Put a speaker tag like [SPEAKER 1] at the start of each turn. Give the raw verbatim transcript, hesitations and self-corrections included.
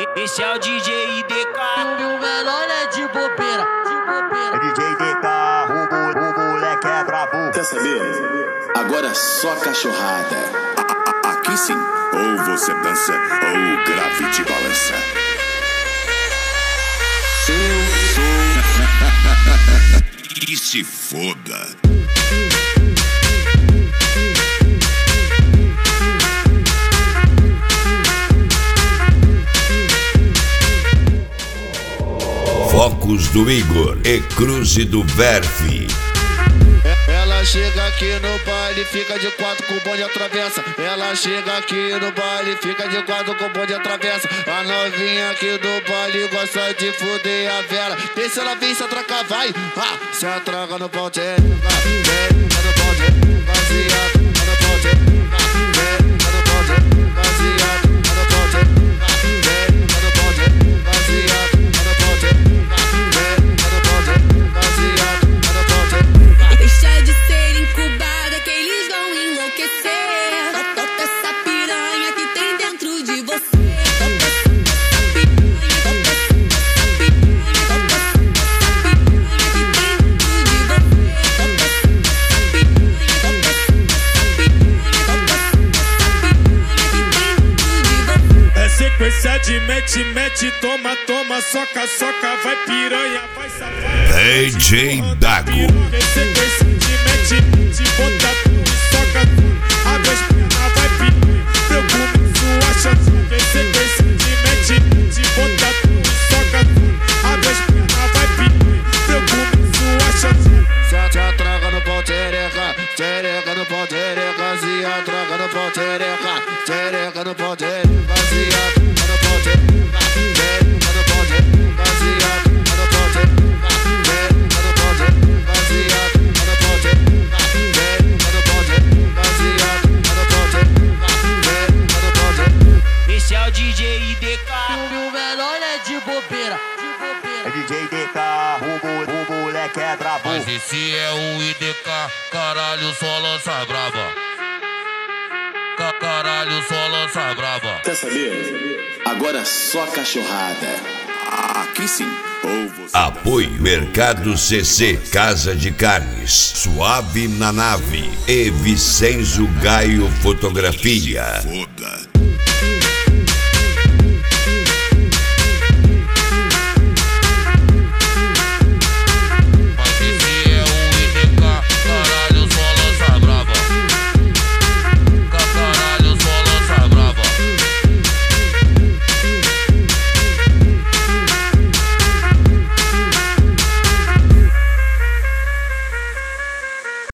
[SPEAKER 1] Esse é o D J I D K.
[SPEAKER 2] E o menor é de bobeira, de bobeira.
[SPEAKER 3] É D J I D K, o, o, o moleque é brabo.
[SPEAKER 4] Quer saber? Agora só cachorrada. A, a, aqui sim. Ou você dança, ou o grave te balança. Eu sou. E se foda.
[SPEAKER 5] Focos do Igor e Cruze do Verve.
[SPEAKER 6] Ela chega aqui no baile, fica de quatro com o bonde atravessa. Ela chega aqui no baile, fica de quatro com o bonde atravessa. A novinha aqui do baile gosta de fuder a Vera. Vê se ela vem, se atraca, vai. Ah, se atraca no pau, tchê. Vem, no pau, tchê. Baseado, no pau, tchê. Vem, no pau, tchê. Baseado, no pau, tchê. Vem, no pau, tchê. Baseado, no pau, tchê. Vem, no pau, tchê. Baseado, no pau, tchê.
[SPEAKER 7] Deixa de ser incubada que eles vão enlouquecer. Só toca essa piranha que tem dentro de você. Toca essa piranha, toca essa piranha, toca essa piranha que tem dentro de você. Toca essa piranha, toca essa piranha, toca essa piranha que tem dentro de você.
[SPEAKER 8] É sequência de mete, mete, toma, toma, soca, soca, vai piranha, vai safar.
[SPEAKER 5] D J Dago.
[SPEAKER 8] É sequência de mete, de bota tudo e soca tudo. Abre as pernas, vai piranha, preocupa sua chance. É sequência de mete, de bota tudo e soca tudo. Abre as pernas, vai piranha, preocupa sua chance.
[SPEAKER 6] Se atraca no pau, tchereca, tchereca no pau, tchereca. Se atraca no pau, tchereca, tchereca no pau, tchereca. Se atraca no pau, tchereca, tchereca no pau, tchereca. Se atraca no pau, tchereca, tchereca no pau, tchereca. Se atraca no pau, tchereca, tchereca no pau, tchereca. Se atraca no pau, tchereca, tchereca no pau, tchereca.
[SPEAKER 1] Esse é o D J I D K.
[SPEAKER 2] E o menor é de bobeira, de bobeira.
[SPEAKER 3] É D J I D K, o, o, o moleque é brabo.
[SPEAKER 9] Mas esse é o I D K, caralho, só lança braba. Ca caralho, só lança braba.
[SPEAKER 4] Quer saber? Agora só cachorrada. Aqui sim. Ou você.
[SPEAKER 5] Apoio Mercado C C, Casa de Carnes, Suave na Nave e Vicenzo Gaio Fotografia.
[SPEAKER 4] Foda.